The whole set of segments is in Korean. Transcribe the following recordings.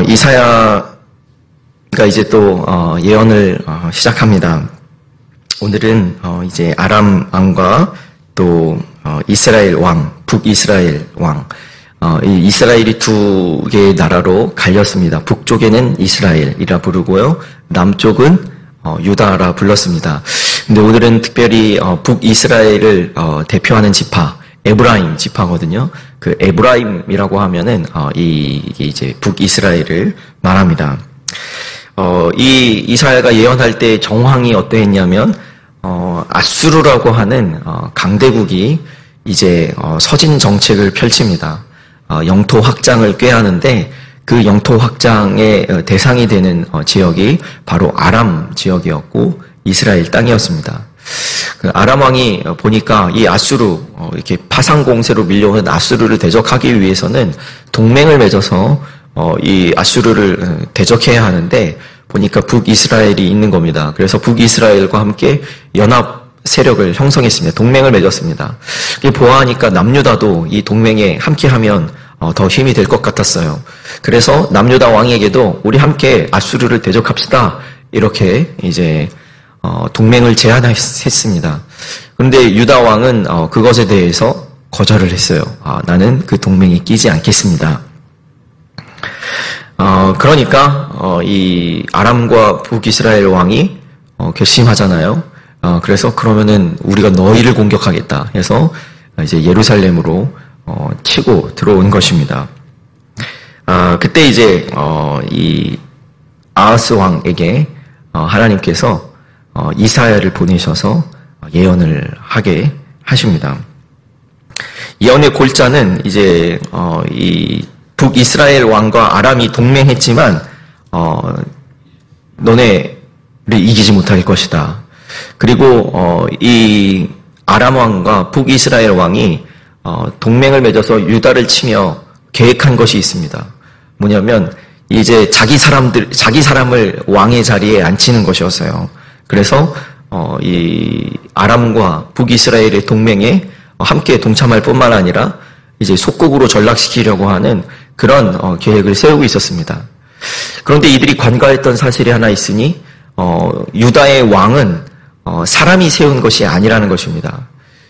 이사야가 이제 또 예언을 시작합니다. 오늘은 이제 아람 왕과 또 이스라엘 왕, 북이스라엘 왕, 이 이스라엘이 두 개의 나라로 갈렸습니다. 북쪽에는 이스라엘이라 부르고요, 남쪽은 유다라 불렀습니다. 근데 오늘은 특별히 북이스라엘을 대표하는 지파, 에브라임 지파거든요. 그 에브라임이라고 하면은 이게 이제 북이스라엘을 말합니다. 이 이사야가 예언할 때 정황이 어떠했냐면 아수르라고 하는 강대국이 이제 서진 정책을 펼칩니다. 영토 확장을 꾀하는데 그 영토 확장의 대상이 되는 지역이 바로 아람 지역이었고 이스라엘 땅이었습니다. 그 아람 왕이 보니까 이 아수르, 이렇게 파상 공세로 밀려오는 아수르를 대적하기 위해서는 동맹을 맺어서 이 아수르를 대적해야 하는데 보니까 북이스라엘이 있는 겁니다. 그래서 북이스라엘과 함께 연합 세력을 형성했습니다. 동맹을 맺었습니다. 보아하니까 남유다도 이 동맹에 함께하면 더 힘이 될 것 같았어요. 그래서 남유다 왕에게도 우리 함께 아수르를 대적합시다, 이렇게 이제 동맹을 제안했습니다. 그런데 유다 왕은 그것에 대해서 거절을 했어요. 나는 그 동맹에 끼지 않겠습니다. 그러니까 이 아람과 북이스라엘 왕이 결심하잖아요. 그래서 그러면은 우리가 너희를 공격하겠다 해서 이제 예루살렘으로 치고 들어온 것입니다. 그때 이제 이 아하스 왕에게 하나님께서 이사야를 보내셔서 예언을 하게 하십니다. 예언의 골자는 이제 이 북이스라엘 왕과 아람이 동맹했지만 너네를 이기지 못할 것이다. 그리고 이 아람 왕과 북이스라엘 왕이 동맹을 맺어서 유다를 치며 계획한 것이 있습니다. 뭐냐면 이제 자기 사람을 왕의 자리에 앉히는 것이었어요. 그래서 이 아람과 북이스라엘의 동맹에 함께 동참할 뿐만 아니라 이제 속국으로 전락시키려고 하는 그런 계획을 세우고 있었습니다. 그런데 이들이 관과했던 사실이 하나 있으니 유다의 왕은 사람이 세운 것이 아니라는 것입니다.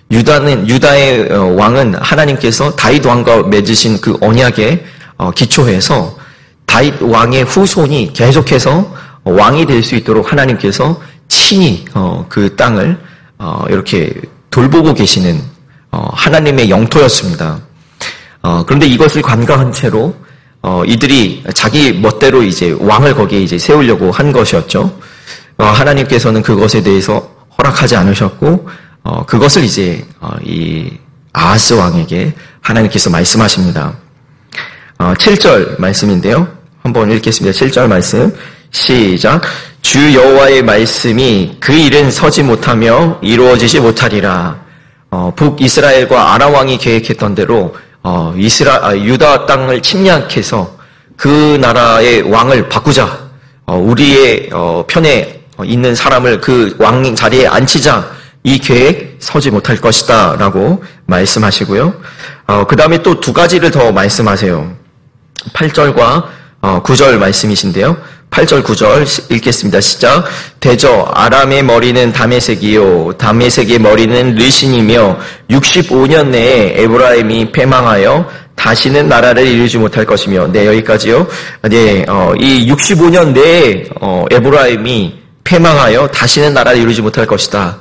유다의 왕은 하나님께서 다윗 왕과 맺으신 그 언약에 기초해서 다윗 왕의 후손이 계속해서 왕이 될 수 있도록 하나님께서 친히 그 땅을 이렇게 돌보고 계시는 하나님의 영토였습니다. 그런데 이것을 관과한 채로 이들이 자기 멋대로 이제 왕을 거기에 이제 세우려고 한 것이었죠. 하나님께서는 그것에 대해서 허락하지 않으셨고 그것을 이제 이 아하스 왕에게 하나님께서 말씀하십니다. 7절 말씀인데요. 한번 읽겠습니다. 7절 말씀 시작. 주 여호와의 말씀이 그 일은 서지 못하며 이루어지지 못하리라. 북이스라엘과 아람 왕이 계획했던 대로 유다 땅을 침략해서 그 나라의 왕을 바꾸자, 우리의 편에 있는 사람을 그 왕 자리에 앉히자, 이 계획 서지 못할 것이다 라고 말씀하시고요. 그 다음에 또 두 가지를 더 말씀하세요. 8절과 9절 말씀이신데요. 8절 9절 읽겠습니다. 시작. 대저 아람의 머리는 다메섹이요 다메섹의 머리는 르신이며 65년 내에 에브라임이 패망하여 다시는 나라를 이루지 못할 것이며. 네, 여기까지요. 네, 이 65년 내에 에브라임이 패망하여 다시는 나라를 이루지 못할 것이다.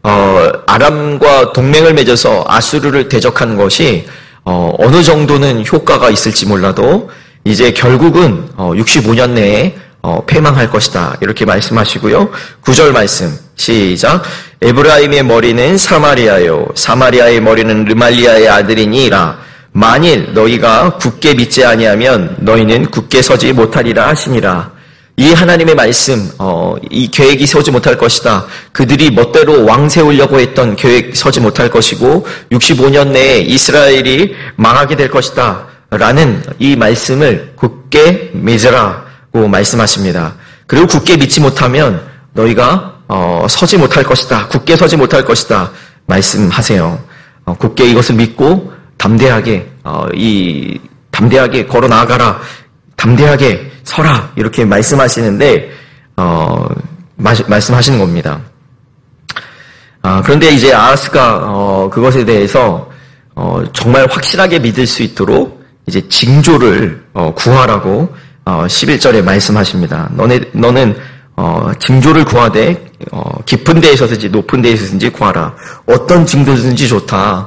아람과 동맹을 맺어서 아수르를 대적하는 것이 어느 정도는 효과가 있을지 몰라도 이제 결국은 65년 내에 패망할 것이다, 이렇게 말씀하시고요. 9절 말씀 시작. 에브라임의 머리는 사마리아요 사마리아의 머리는 르말리아의 아들이니라. 만일 너희가 굳게 믿지 아니하면 너희는 굳게 서지 못하리라 하시니라. 이 하나님의 말씀, 이 계획이 서지 못할 것이다. 그들이 멋대로 왕 세우려고 했던 계획 서지 못할 것이고 65년 내에 이스라엘이 망하게 될 것이다 라는 이 말씀을 굳게 맺으라고 말씀하십니다. 그리고 굳게 믿지 못하면 너희가 서지 못할 것이다, 굳게 서지 못할 것이다 말씀하세요. 굳게 이것을 믿고 담대하게 걸어 나아가라, 담대하게 서라 이렇게 말씀하시는데 말씀하시는 겁니다. 그런데 이제 아하스가 그것에 대해서 정말 확실하게 믿을 수 있도록 이제 징조를 구하라고 11절에 말씀하십니다. 너는 징조를 구하되 깊은 데에서든지 높은 데에서든지 구하라. 어떤 징조든지 좋다.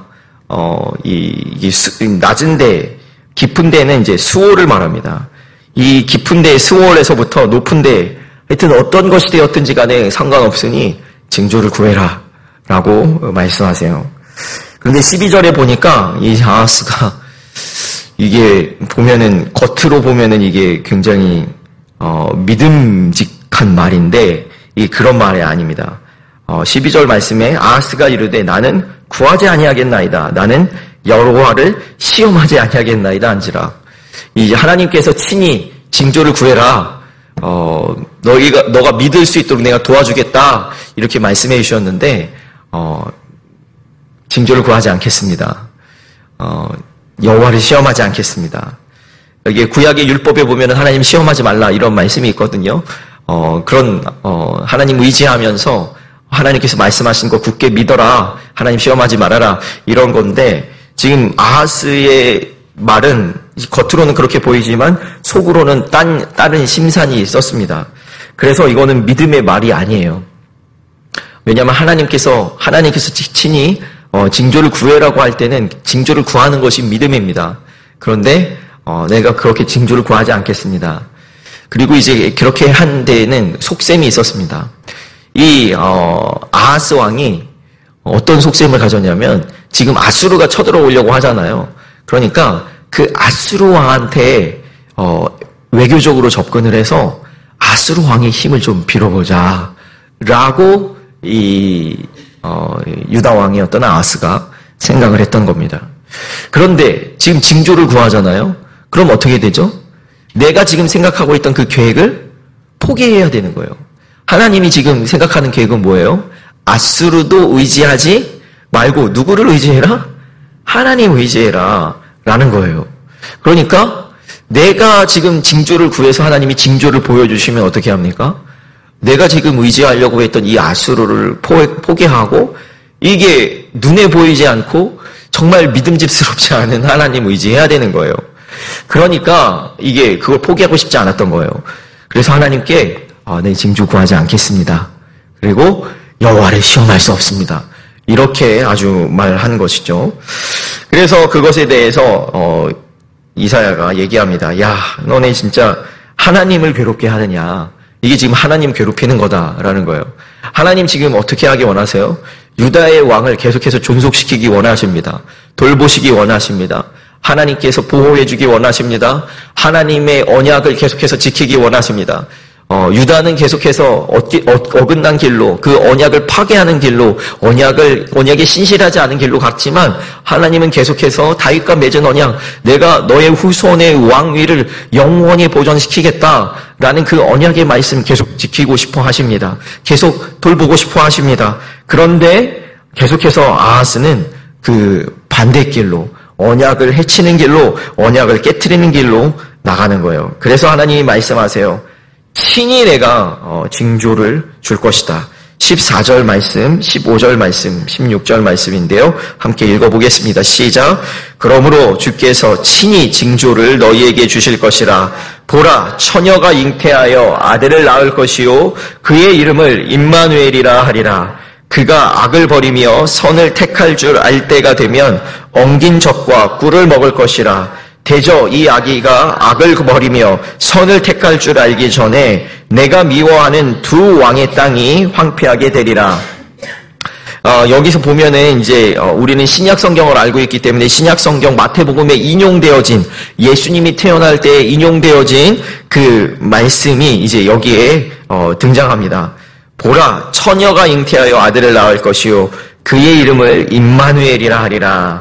낮은 데, 깊은 데는 이제 수월을 말합니다. 이 깊은 데 수월에서부터 높은 데, 하여튼 어떤 것이 되었든지 간에 상관없으니 징조를 구해라. 라고 말씀하세요. 그런데 12절에 보니까 이 아하스가 이게 겉으로 보면은 이게 굉장히 믿음직한 말인데 그런 말이 아닙니다. 12절 말씀에 아하스가 이르되 나는 구하지 아니하겠나이다. 나는 여호와를 시험하지 아니하겠나이다 한지라. 이제 하나님께서 친히 징조를 구해라. 너가 믿을 수 있도록 내가 도와주겠다. 이렇게 말씀해 주셨는데 징조를 구하지 않겠습니다. 여호와를 시험하지 않겠습니다. 여기 구약의 율법에 보면 하나님 시험하지 말라 이런 말씀이 있거든요. 하나님 의지하면서 하나님께서 말씀하신 거 굳게 믿어라. 하나님 시험하지 말아라. 이런 건데 지금 아하스의 말은 겉으로는 그렇게 보이지만 속으로는 다른 심산이 있었습니다. 그래서 이거는 믿음의 말이 아니에요. 왜냐하면 하나님께서 친히 징조를 구해라고 할 때는 징조를 구하는 것이 믿음입니다. 그런데 내가 그렇게 징조를 구하지 않겠습니다. 그리고 이제 그렇게 한 데에는 속셈이 있었습니다. 이 아하스 왕이 어떤 속셈을 가졌냐면 지금 아수르가 쳐들어오려고 하잖아요. 그러니까 그 아수르 왕한테 외교적으로 접근을 해서 아수르 왕의 힘을 좀 빌어보자 라고 유다 왕이었던 아하스가 생각을 했던 겁니다. 그런데 지금 징조를 구하잖아요. 그럼 어떻게 되죠? 내가 지금 생각하고 있던 그 계획을 포기해야 되는 거예요. 하나님이 지금 생각하는 계획은 뭐예요? 아수르도 의지하지 말고 누구를 의지해라? 하나님 의지해라 라는 거예요. 그러니까 내가 지금 징조를 구해서 하나님이 징조를 보여주시면 어떻게 합니까? 내가 지금 의지하려고 했던 이 아수르를 포기하고 이게 눈에 보이지 않고 정말 믿음직스럽지 않은 하나님 의지해야 되는 거예요. 그러니까 이게 그걸 포기하고 싶지 않았던 거예요. 그래서 하나님께 내 징조 구하지 않겠습니다. 그리고 여호와를 시험할 수 없습니다. 이렇게 아주 말한 것이죠. 그래서 그것에 대해서 이사야가 얘기합니다. 야, 너네 진짜 하나님을 괴롭게 하느냐. 이게 지금 하나님 괴롭히는 거다라는 거예요. 하나님 지금 어떻게 하기 원하세요? 유다의 왕을 계속해서 존속시키기 원하십니다. 돌보시기 원하십니다. 하나님께서 보호해주기 원하십니다. 하나님의 언약을 계속해서 지키기 원하십니다. 유다는 계속해서 어긋난 길로 그 언약을 파괴하는 길로 언약에 신실하지 않은 길로 갔지만 하나님은 계속해서 다윗과 맺은 언약 내가 너의 후손의 왕위를 영원히 보존시키겠다라는 그 언약의 말씀 계속 지키고 싶어 하십니다. 계속 돌보고 싶어 하십니다. 그런데 계속해서 아하스는 그 반대길로 언약을 해치는 길로 언약을 깨트리는 길로 나가는 거예요. 그래서 하나님이 말씀하세요. 친히 내가 징조를 줄 것이다. 14절 말씀, 15절 말씀, 16절 말씀인데요. 함께 읽어보겠습니다. 시작. 그러므로 주께서 친히 징조를 너희에게 주실 것이라. 보라, 처녀가 잉태하여 아들을 낳을 것이요 그의 이름을 임마누엘이라 하리라. 그가 악을 버리며 선을 택할 줄 알 때가 되면 엉긴 젖과 꿀을 먹을 것이라. 대저 이 아기가 악을 버리며 선을 택할 줄 알기 전에 내가 미워하는 두 왕의 땅이 황폐하게 되리라. 여기서 보면은 이제 우리는 신약 성경을 알고 있기 때문에 신약 성경 마태복음에 인용되어진 예수님이 태어날 때 인용되어진 그 말씀이 이제 여기에 등장합니다. 보라, 처녀가 잉태하여 아들을 낳을 것이요 그의 이름을 임마누엘이라 하리라.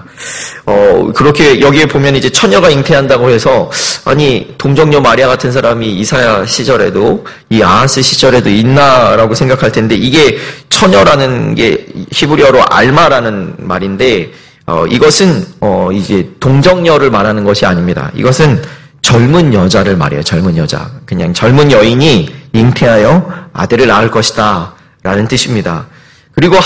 그렇게 여기에 보면 이제 처녀가 잉태한다고 해서 아니 동정녀 마리아 같은 사람이 이사야 시절에도 이 아하스 시절에도 있나라고 생각할 텐데 이게 처녀라는 게 히브리어로 알마라는 말인데 이것은 이제 동정녀를 말하는 것이 아닙니다. 이것은 젊은 여자를 말해요. 젊은 여자. 그냥 젊은 여인이 잉태하여 아들을 낳을 것이다. 라는 뜻입니다. 그리고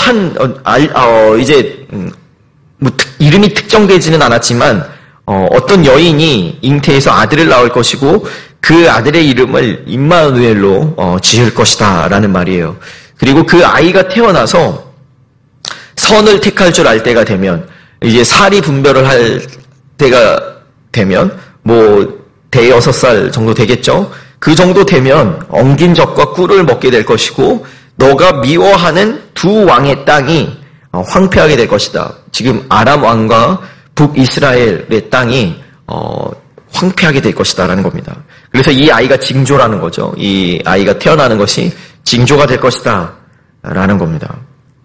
이름이 특정되지는 않았지만, 어떤 여인이 잉태해서 아들을 낳을 것이고, 그 아들의 이름을 임마누엘로 지을 것이다. 라는 말이에요. 그리고 그 아이가 태어나서 선을 택할 줄 알 때가 되면, 이제 사리 분별을 할 때가 되면, 대여섯 살 정도 되겠죠? 그 정도 되면 엉긴 젖과 꿀을 먹게 될 것이고, 너가 미워하는 두 왕의 땅이 황폐하게 될 것이다. 지금 아람 왕과 북이스라엘의 땅이 황폐하게 될 것이다 라는 겁니다. 그래서 이 아이가 징조라는 거죠. 이 아이가 태어나는 것이 징조가 될 것이다 라는 겁니다.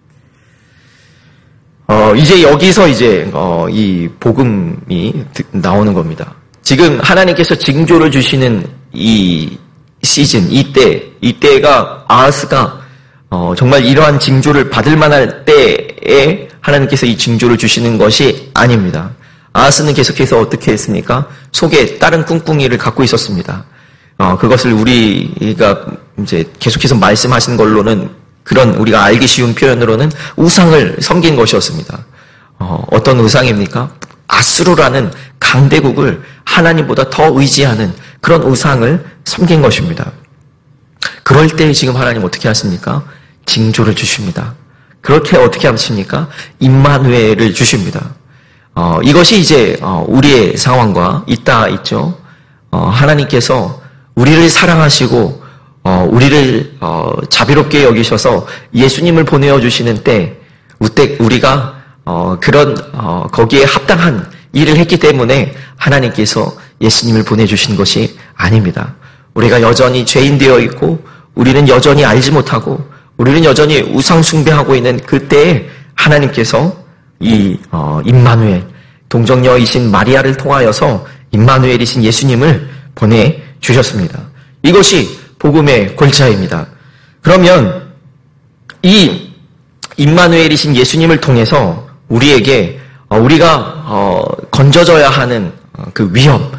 이제 여기서 이 복음이 나오는 겁니다. 지금 하나님께서 징조를 주시는 이 시즌, 이때가 아하스가 정말 이러한 징조를 받을 만할 때에 하나님께서 이 징조를 주시는 것이 아닙니다. 아하스는 계속해서 어떻게 했습니까? 속에 다른 꿍꿍이를 갖고 있었습니다. 그것을 우리가 이제 계속해서 말씀하시는 걸로는 우리가 알기 쉬운 표현으로는 우상을 섬긴 것이었습니다. 어떤 우상입니까? 아수르라는 강대국을 하나님보다 더 의지하는 그런 우상을 섬긴 것입니다. 그럴 때 지금 하나님 어떻게 하십니까? 징조를 주십니다. 그렇게 어떻게 하십니까? 임마누엘을 주십니다. 이것이 이제 우리의 상황과 있죠. 하나님께서 우리를 사랑하시고 우리를 자비롭게 여기셔서 예수님을 보내어 주시는 때 우리가 거기에 합당한 일을 했기 때문에 하나님께서 예수님을 보내주신 것이 아닙니다. 우리가 여전히 죄인 되어 있고, 우리는 여전히 알지 못하고, 우리는 여전히 우상 숭배하고 있는 그때에 하나님께서 이 임마누엘, 동정녀이신 마리아를 통하여서 임마누엘이신 예수님을 보내주셨습니다. 이것이 복음의 골자입니다. 그러면 이 임마누엘이신 예수님을 통해서 우리에게 우리가 건져져야 하는 그 위험,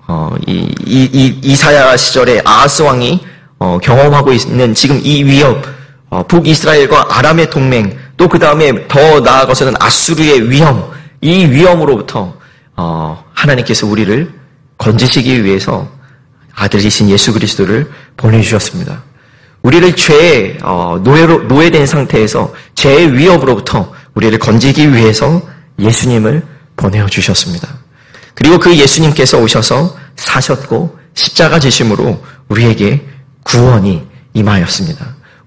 이사야 시절에 아하스 왕이 경험하고 있는 지금 이 위협, 북이스라엘과 아람의 동맹, 또 그 다음에 더 나아가서는 아수르의 위험, 이 위험으로부터 하나님께서 우리를 건지시기 위해서 아들이신 예수 그리스도를 보내주셨습니다. 우리를 죄의 노예된 상태에서 죄의 위협으로부터 우리를 건지기 위해서 예수님을 보내주셨습니다. 그리고 그 예수님께서 오셔서 사셨고 십자가 지심으로 우리에게 구원이 임하였습니다.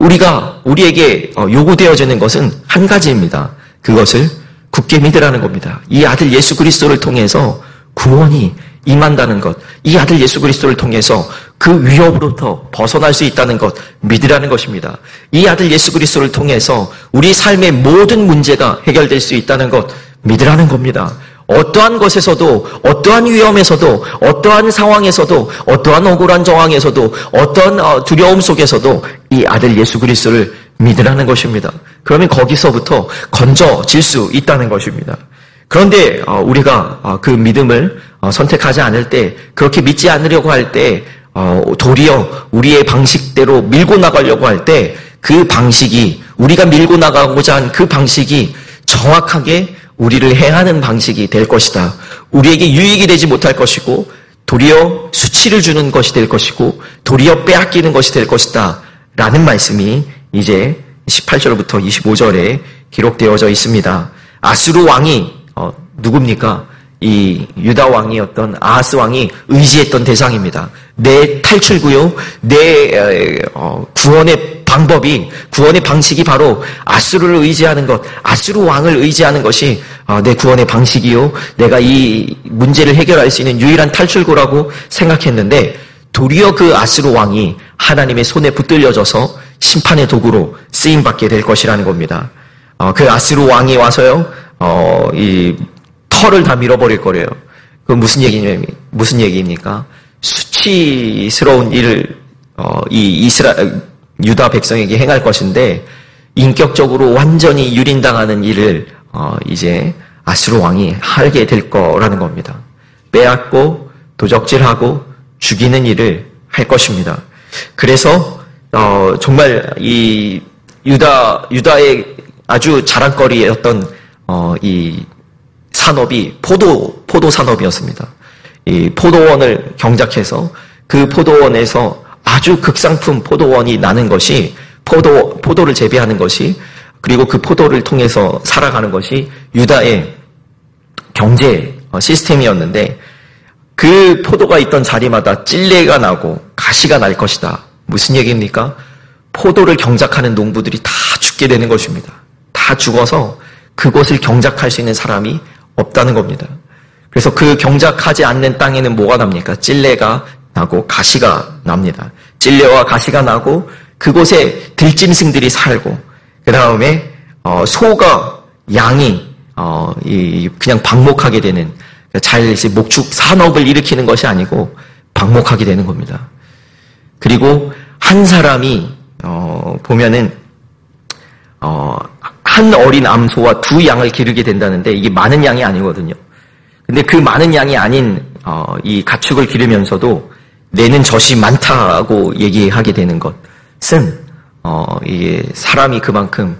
우리에게 요구되어지는 것은 한 가지입니다. 그것을 굳게 믿으라는 겁니다. 이 아들 예수 그리스도를 통해서 구원이 임한다는 것, 이 아들 예수 그리스도를 통해서 그 위협으로부터 벗어날 수 있다는 것, 믿으라는 것입니다. 이 아들 예수 그리스도를 통해서 우리 삶의 모든 문제가 해결될 수 있다는 것, 믿으라는 겁니다. 어떠한 것에서도, 어떠한 위험에서도, 어떠한 상황에서도, 어떠한 억울한 정황에서도, 어떠한 두려움 속에서도 이 아들 예수 그리스도를 믿으라는 것입니다. 그러면 거기서부터 건져질 수 있다는 것입니다. 그런데 우리가 그 믿음을 선택하지 않을 때, 그렇게 믿지 않으려고 할 때, 도리어 우리의 방식대로 밀고 나가려고 할 때, 그 방식이, 우리가 밀고 나가고자 한 그 방식이 정확하게 우리를 해하는 방식이 될 것이다. 우리에게 유익이 되지 못할 것이고, 도리어 수치를 주는 것이 될 것이고, 도리어 빼앗기는 것이 될 것이다. 라는 말씀이 이제 18절부터 25절에 기록되어져 있습니다. 아수르 왕이 누굽니까? 이 유다 왕이었던 아하스 왕이 의지했던 대상입니다. 내 탈출구요, 내 구원의 방식이 바로 아수르를 의지하는 것, 아수르 왕을 의지하는 것이 내 구원의 방식이요, 내가 이 문제를 해결할 수 있는 유일한 탈출구라고 생각했는데, 도리어 그 아수르 왕이 하나님의 손에 붙들려져서 심판의 도구로 쓰임받게 될 것이라는 겁니다. 그 아수르 왕이 와서요, 이 털을 다 밀어버릴 거래요. 그 무슨 얘기입니까? 수치스러운 일을 유다 백성에게 행할 것인데, 인격적으로 완전히 유린당하는 일을 이제 아수르 왕이 하게 될 거라는 겁니다. 빼앗고 도적질하고 죽이는 일을 할 것입니다. 그래서 정말 이 유다의 아주 자랑거리였던 이 산업이 포도 산업이었습니다. 이 포도원을 경작해서 그 포도원에서 아주 극상품 포도원이 나는 것이 포도를 재배하는 것이 그리고 그 포도를 통해서 살아가는 것이 유다의 경제 시스템이었는데 그 포도가 있던 자리마다 찔레가 나고 가시가 날 것이다. 무슨 얘기입니까? 포도를 경작하는 농부들이 다 죽게 되는 것입니다. 다 죽어서 그곳을 경작할 수 있는 사람이 없다는 겁니다. 그래서 그 경작하지 않는 땅에는 뭐가 납니까? 찔레가 나고 가시가 납니다. 찔레와 가시가 나고 그곳에 들짐승들이 살고 그 다음에 소가 양이 그냥 방목하게 되는 이제 목축 산업을 일으키는 것이 아니고 방목하게 되는 겁니다. 그리고 한 사람이 보면은 한 어린 암소와 두 양을 기르게 된다는데 이게 많은 양이 아니거든요. 근데 그 많은 양이 아닌 이 가축을 기르면서도 내는 젖이 많다고 얘기하게 되는 것은 이게 사람이 그만큼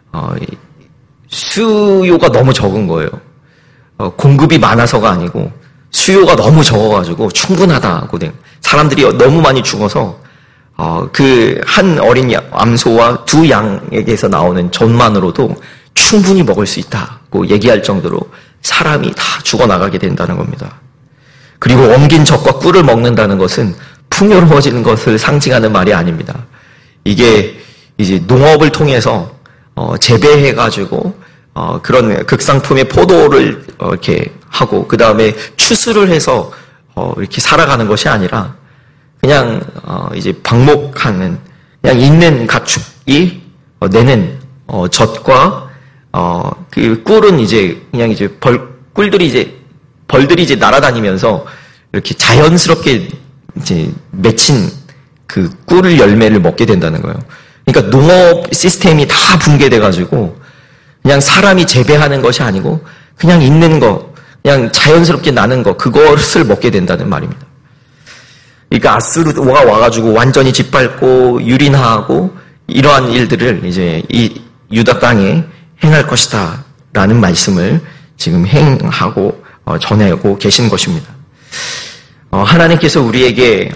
수요가 너무 적은 거예요. 공급이 많아서가 아니고 수요가 너무 적어가지고 충분하다고 된 사람들이 너무 많이 죽어서 그 한 어린 암소와 두 양에게서 나오는 젖만으로도 충분히 먹을 수 있다고 얘기할 정도로 사람이 다 죽어나가게 된다는 겁니다. 그리고 엉긴 젖과 꿀을 먹는다는 것은 풍요로워지는 것을 상징하는 말이 아닙니다. 이게 이제 농업을 통해서 재배해가지고 그런 극상품의 포도를 이렇게 하고 그 다음에 추수를 해서 이렇게 살아가는 것이 아니라 그냥 이제 방목하는 그냥 있는 가축이 내는 젖과 그 꿀은 이제 그냥 이제 벌들이 이제 날아다니면서 이렇게 자연스럽게 이제 맺힌 그 꿀을 열매를 먹게 된다는 거예요. 그러니까 농업 시스템이 다 붕괴돼가지고 그냥 사람이 재배하는 것이 아니고 그냥 있는 거, 그냥 자연스럽게 나는 거, 그것을 먹게 된다는 말입니다. 그러니까 아수르가 와가지고 완전히 짓밟고 유린하고 이러한 일들을 이제 이 유다 땅에 행할 것이다 라는 말씀을 지금 행하고 전하고 계신 것입니다. 하나님께서 우리에게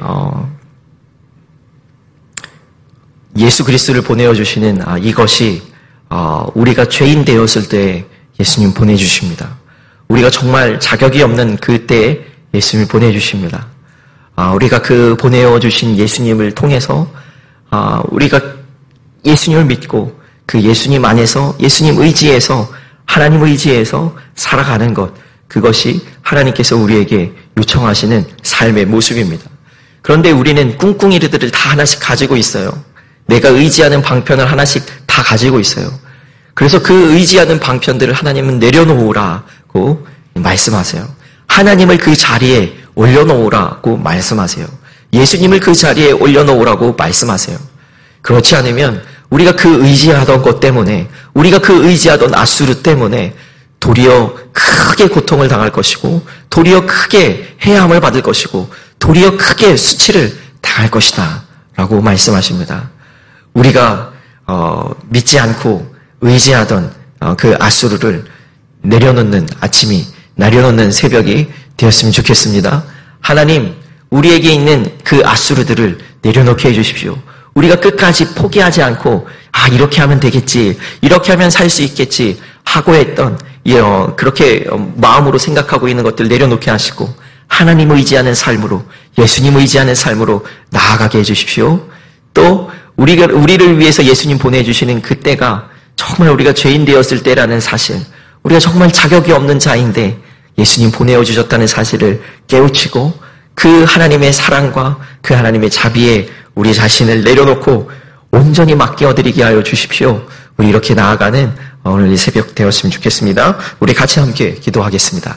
예수 그리스도를 보내어 주시는 이것이 우리가 죄인 되었을 때 예수님 보내주십니다. 우리가 정말 자격이 없는 그때에 예수님을 보내주십니다. 우리가 그 보내어 주신 예수님을 통해서 우리가 예수님을 믿고 그 예수님 안에서 예수님 의지에서 하나님 의지에서 살아가는 것, 그것이 하나님께서 우리에게 요청하시는 삶의 모습입니다. 그런데 우리는 꿍꿍이들을 다 하나씩 가지고 있어요. 내가 의지하는 방편을 하나씩 다 가지고 있어요. 그래서 그 의지하는 방편들을 하나님은 내려놓으라고 말씀하세요. 하나님을 그 자리에 올려놓으라고 말씀하세요. 예수님을 그 자리에 올려놓으라고 말씀하세요. 그렇지 않으면 우리가 그 의지하던 것 때문에, 우리가 그 의지하던 아수르 때문에 도리어 크게 고통을 당할 것이고, 도리어 크게 해함을 받을 것이고, 도리어 크게 수치를 당할 것이다 라고 말씀하십니다. 우리가 믿지 않고 의지하던 그 아수르를 내려놓는 아침이, 내려놓는 새벽이 되었으면 좋겠습니다. 하나님, 우리에게 있는 그 아수르들을 내려놓게 해주십시오. 우리가 끝까지 포기하지 않고 이렇게 하면 되겠지, 이렇게 하면 살 수 있겠지 하고 했던 그렇게 마음으로 생각하고 있는 것들 내려놓게 하시고 하나님 의지하는 삶으로, 예수님 의지하는 삶으로 나아가게 해주십시오. 또 우리를 위해서 예수님 보내주시는 그때가 정말 우리가 죄인 되었을 때라는 사실, 우리가 정말 자격이 없는 자인데 예수님 보내어 주셨다는 사실을 깨우치고 그 하나님의 사랑과 그 하나님의 자비에 우리 자신을 내려놓고 온전히 맡겨드리게 하여 주십시오. 우리 이렇게 나아가는 오늘 이 새벽 되었으면 좋겠습니다. 우리 같이 함께 기도하겠습니다.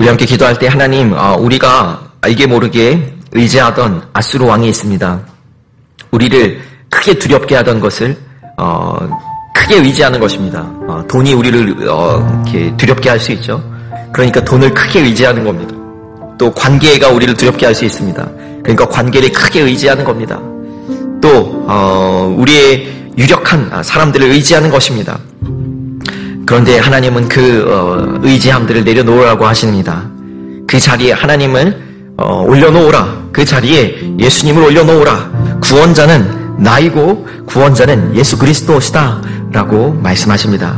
우리 함께 기도할 때 하나님, 우리가 알게 모르게 의지하던 아수르 왕이 있습니다. 우리를 크게 두렵게 하던 것을 크게 의지하는 것입니다. 돈이 우리를 이렇게 두렵게 할 수 있죠. 그러니까 돈을 크게 의지하는 겁니다. 또 관계가 우리를 두렵게 할 수 있습니다. 그러니까 관계를 크게 의지하는 겁니다. 또 우리의 유력한 사람들을 의지하는 것입니다. 그런데 하나님은 그 의지함들을 내려놓으라고 하십니다. 그 자리에 하나님을 올려놓으라. 그 자리에 예수님을 올려놓으라. 구원자는 나이고 구원자는 예수 그리스도시다 라고 말씀하십니다.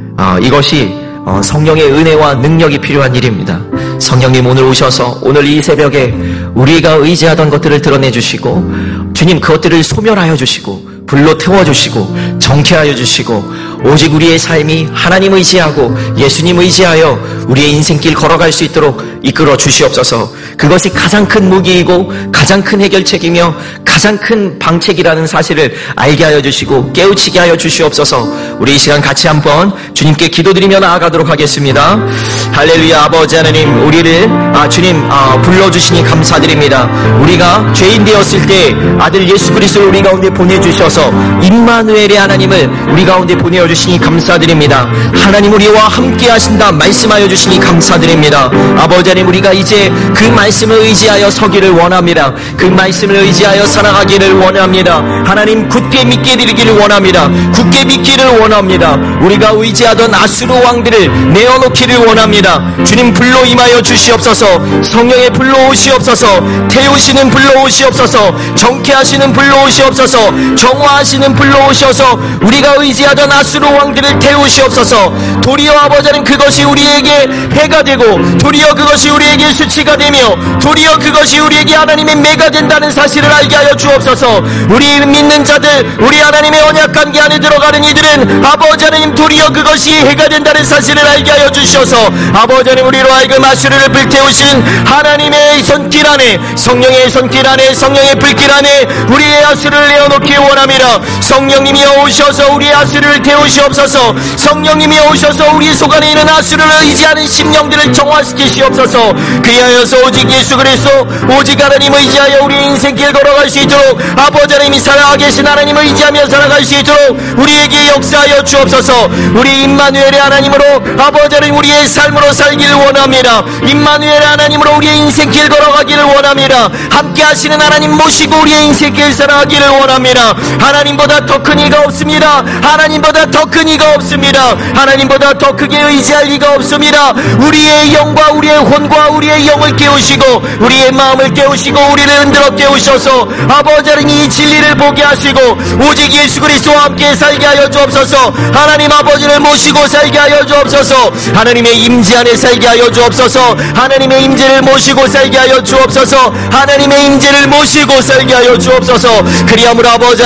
이것이 성령의 은혜와 능력이 필요한 일입니다. 성령님 오늘 오셔서 오늘 이 새벽에 우리가 의지하던 것들을 드러내 주시고 주님 그것들을 소멸하여 주시고 불로 태워주시고 정케하여 주시고 오직 우리의 삶이 하나님 의지하고 예수님 의지하여 우리의 인생길 걸어갈 수 있도록 이끌어 주시옵소서. 그것이 가장 큰 무기이고 가장 큰 해결책이며 가장 큰 방책이라는 사실을 알게 하여 주시고 깨우치게 하여 주시옵소서. 우리 이 시간 같이 한번 주님께 기도드리며 나아가도록 하겠습니다. 할렐루야. 아버지 하나님, 우리를 주님 불러주시니 감사드립니다. 우리가 죄인 되었을 때 아들 예수 그리스도를 우리 가운데 보내주셔서 임마누엘의 하나님을 우리 가운데 보내주시니 감사드립니다. 하나님 우리와 함께 하신다 말씀하여 주시니 감사드립니다. 아버지 하나님, 우리가 이제 그 말씀을 의지하여 서기를 원합니다. 그 말씀을 의지하여 살아가기를 원합니다. 하나님 굳게 믿게 되기를 원합니다. 굳게 믿기를 원합니다. 우리가 의지하던 아수르 왕들을 내어놓기를 원합니다. 주님 불로 임하여 주시옵소서. 성령의 불로 오시옵소서. 태우시는 불로 오시옵소서. 정케하시는 불로 오시옵소서. 정화하시는 불로 오셔서 우리가 의지하던 아수르 왕들을 태우시옵소서. 도리어 아버지는 그것이 우리에게 해가 되고 도리어 그것이 우리에게 수치가 되며 도리어 그것이 우리에게 하나님의 매가 된다는 사실을 알게 하여 주옵소서. 우리 믿는 자들, 우리 하나님의 언약 관계 안에 들어가는 이들은 아버지 하나님 도리어 그것이 해가 된다는 사실을 알게 하여 주셔서 아버지 하나님 우리로 하여금 아수르를 불태우신 하나님의 손길 안에, 성령의 손길 안에, 성령의 불길 안에 우리의 아수르를 내어놓기 원합니다. 성령님이 오셔서 우리의 아수르를 태우시옵소서. 성령님이 오셔서 우리 속 안에 있는 아수르를 의지하는 심령들을 정화시키시옵소서. 그리하여서 오직 예수 그리스도, 오직 하나님 의지하여 우리의 인생길 걸어갈 수 있도록 아버지 하나님이 살아계신 하나님을 의지하며 살아갈 수 있도록 우리에게 역사하여 주옵소서. 우리 임마누엘의 하나님으로 아버지 하나님 우리의 삶으로 살기를 원합니다. 임마누엘의 하나님으로 우리의 인생길 걸어가기를 원합니다. 함께 하시는 하나님 모시고 우리의 인생길 살아가기를 원합니다. 하나님보다 더 큰 이가 없습니다. 하나님보다 더 큰 이가 없습니다. 하나님보다 더 크게 의지할 이가 없습니다. 우리의 영과 우리의 혼과 우리의 영을 깨우시고 우리의 마음을 깨우시고 우리를 흔들어 깨우셔서 아버지 하나님 이 진리를 보게 하시고 오직 예수 그리스도와 함께 살게 하여 주옵소서. 하나님 아버지를 모시고 살게 하여 주옵소서. 하나님의 임재 안에 살게 하여 주옵소서. 하나님의 임재를 모시고 살게 하여 주옵소서. 하나님의 임재를 모시고 살게 하여 주옵소서. 그리함으로 아버지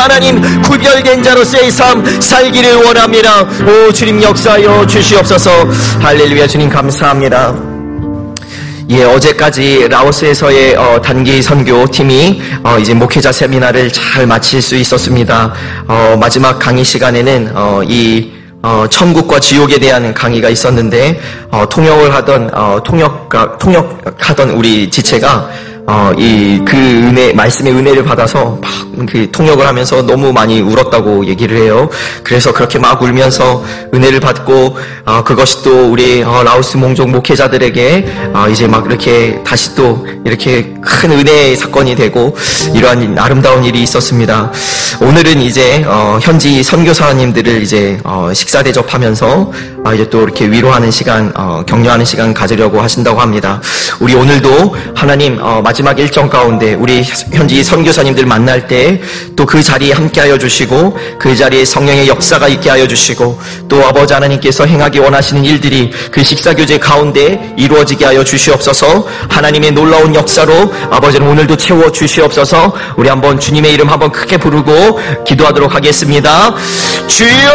하나님 구별된 자로서의 삶 살기를 원합니다. 오 주님 역사하여 주시옵소서. 할렐루야. 주님 감사합니다. 예, 어제까지 라오스에서의 단기 선교팀이 이제 목회자 세미나를 잘 마칠 수 있었습니다. 마지막 강의 시간에는 천국과 지옥에 대한 강의가 있었는데 통역을 하던 통역하던 우리 지체가 그 은혜, 말씀의 은혜를 받아서 막 통역을 하면서 너무 많이 울었다고 얘기를 해요. 그래서 그렇게 막 울면서 은혜를 받고, 그것이 또 우리 라오스 몽족 목회자들에게, 이제 막 이렇게 다시 또 이렇게 큰 은혜의 사건이 되고, 이러한 아름다운 일이 있었습니다. 오늘은 이제, 현지 선교사님들을 이제, 식사 대접하면서, 이제 또 이렇게 위로하는 시간, 격려하는 시간 가지려고 하신다고 합니다. 우리 오늘도 하나님, 마지막 일정 가운데 우리 현지 선교사님들 만날 때 또 그 자리에 함께하여 주시고 그 자리에 성령의 역사가 있게 하여 주시고 또 아버지 하나님께서 행하기 원하시는 일들이 그 식사교제 가운데 이루어지게 하여 주시옵소서. 하나님의 놀라운 역사로 아버지는 오늘도 채워 주시옵소서. 우리 한번 주님의 이름 한번 크게 부르고 기도하도록 하겠습니다. 주여!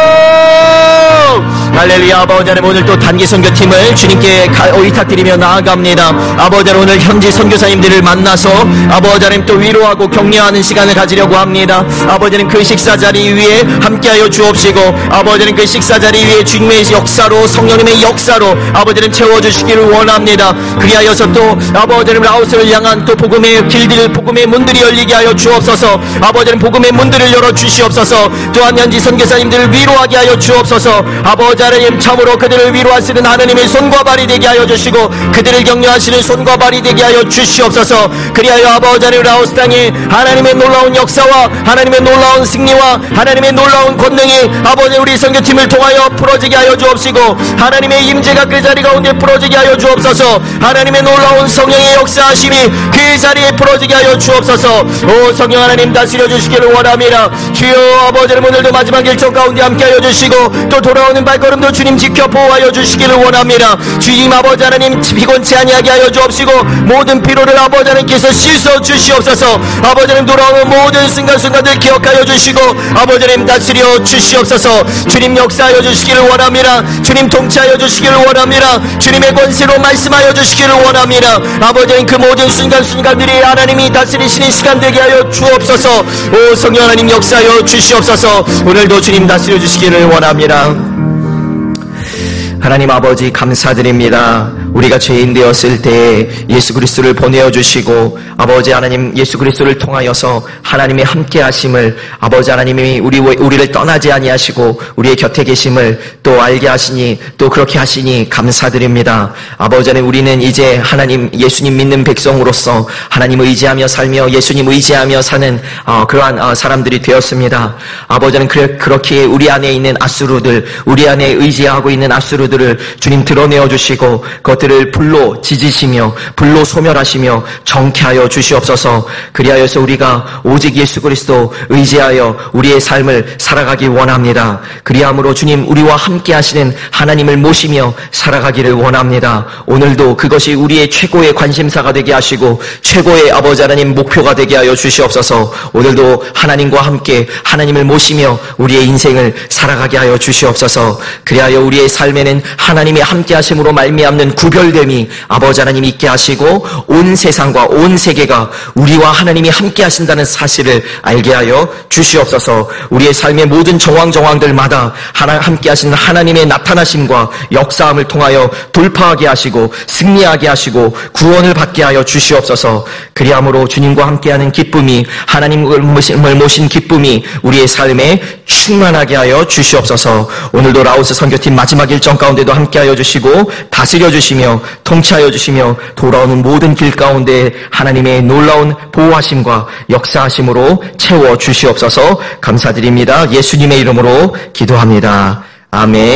할렐루야. 아버지 하나님 오늘 또 단기 선교팀을 주님께 의탁드리며 나아갑니다. 아버지 하나님 오늘 현지 선교사 선교사님들을 만나서 아버지 하나님 또 위로하고 격려하는 시간을 가지려고 합니다. 아버지 하나님 그 식사 자리 위에 함께하여 주옵시고 아버지 하나님 그 식사 자리 위에 주님의 역사로 성령님의 역사로 아버지 하나님 채워주시기를 원합니다. 그리하여서 또 아버지 하나님 라오스를 향한 또 복음의 길들 복음의 문들이 열리게 하여 주옵소서. 아버지 하나님 복음의 문들을 열어 주시옵소서. 또한 현지 선교사님들을 위로하게 하여 주옵소서. 아버지 하나님 참으로 그들을 위로하시는 하나님의 손과 발이 되게 하여 주시고 그들을 격려하시는 손과 발이 되게 하여 주시옵소서. 그리하여 아버지 하나님 라오스 땅에 하나님의 놀라운 역사와 하나님의 놀라운 승리와 하나님의 놀라운 권능이 아버지 우리 선교팀을 통하여 풀어지게 하여 주옵시고 하나님의 임재가 그 자리 가운데 풀어지게 하여 주옵소서. 하나님의 놀라운 성령의 역사하심이 그 자리에 풀어지게 하여 주옵소서. 오 성령 하나님 다스려 주시기를 원합니다. 주여 아버지 하나님 오늘도 마지막 일정 가운데 함께하여 주시고 또 돌아오는 발걸음도 주님 지켜 보호하여 주시기를 원합니다. 주님 아버지 하나님 피곤치 아니하게 하여 주옵시고 모든 피로를 아버지 하나님께서 씻어 주시옵소서. 아버지 하나님 돌아오는 모든 순간순간들 기억하여 주시고 아버지 하나님 다스려 주시옵소서. 주님 역사하여 주시기를 원합니다. 주님 통치하여 주시기를 원합니다. 주님의 권세로 말씀하여 주시기를 원합니다. 아버지 하나님 그 모든 순간순간들이 하나님이 다스리시는 시간 되게 하여 주옵소서. 오 성령 하나님 역사하여 주시옵소서. 오늘도 주님 다스려 주시기를 원합니다. 하나님 아버지 감사드립니다. 우리가 죄인 되었을 때 예수 그리스도를 보내어 주시고 아버지 하나님 예수 그리스도를 통하여서 하나님의 함께 하심을 아버지 하나님이 우리를 떠나지 아니하시고 우리의 곁에 계심을 또 알게 하시니 또 그렇게 하시니 감사드립니다. 아버지 하나님 우리는 이제 하나님 예수님 믿는 백성으로서 하나님 의지하며 살며 예수님 의지하며 사는 그러한 사람들이 되었습니다. 아버지 하나님 그렇게 우리 안에 있는 앗수르들 우리 안에 의지하고 있는 앗수르들을 주님 드러내어 주시고 그것들을 불로 지지시며 불로 소멸하시며 정케하여 주시옵소서. 그리하여서 우리가 오직 예수 그리스도 의지하여 우리의 삶을 살아가기 원합니다. 그리함으로 주님 우리와 함께 하시는 하나님을 모시며 살아가기를 원합니다. 오늘도 그것이 우리의 최고의 관심사가 되게 하시고 최고의 아버지 하나님 목표가 되게 하여 주시옵소서. 오늘도 하나님과 함께 하나님을 모시며 우리의 인생을 살아가게 하여 주시옵소서. 그리하여 우리의 삶에는 하나님의 함께 하심으로 말미암는 구별됨이 아버지 하나님 있게 하시고 온 세상과 온 세계가 우리와 하나님이 함께 하신다는 사실을 알게 하여 주시옵소서. 우리의 삶의 모든 정황들마다 함께 하시는 하나님의 나타나심과 역사함을 통하여 돌파하게 하시고 승리하게 하시고 구원을 받게 하여 주시옵소서. 그리함으로 주님과 함께하는 기쁨이 하나님을 모신 기쁨이 우리의 삶에 충만하게 하여 주시옵소서. 오늘도 라오스 선교팀 마지막 일정 가운데도 함께하여 주시고 다스려 주시며 통치하여 주시며 돌아오는 모든 길 가운데 하나님의 놀라운 보호하심과 역사하심으로 채워 주시옵소서. 감사드립니다. 예수님의 이름으로 기도합니다. 아멘.